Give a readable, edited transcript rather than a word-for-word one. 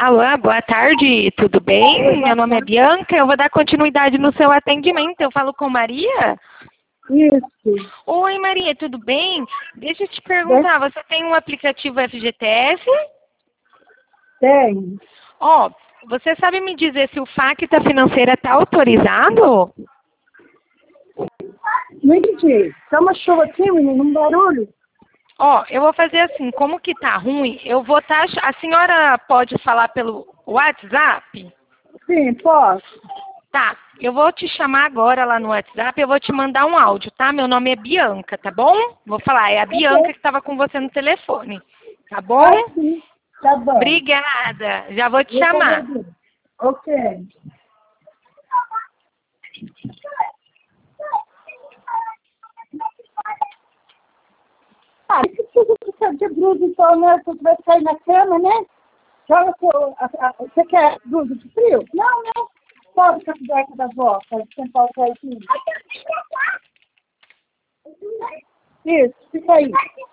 Alô, boa tarde, tudo bem? Meu nome é Bianca, eu vou dar continuidade no seu atendimento. Eu falo com Maria? Isso. Oi, Maria, tudo bem? Deixa eu te perguntar, você tem um aplicativo FGTS? Tem. Ó, você sabe me dizer se o FAQTA financeira está autorizado? Não entendi. Tá uma chuva aqui, menino, um barulho. Ó, eu vou fazer assim, como que tá ruim, eu vou estar... A senhora pode falar pelo WhatsApp? Sim, posso. Tá, eu vou te chamar agora lá no WhatsApp, eu vou te mandar um áudio, tá? Meu nome é Bianca, tá bom? Vou falar, é a Bianca que estava com você no telefone, tá bom? Ah, sim. Tá bom. Obrigada, já vou te chamar. Ok. Ah, que precisa de blusa, então, né? Você vai cair na cama, né? Joga você quer blusa de frio? Não, não. Pode ficar coberta da avó, para esquentar o pé aqui. Isso, fica aí.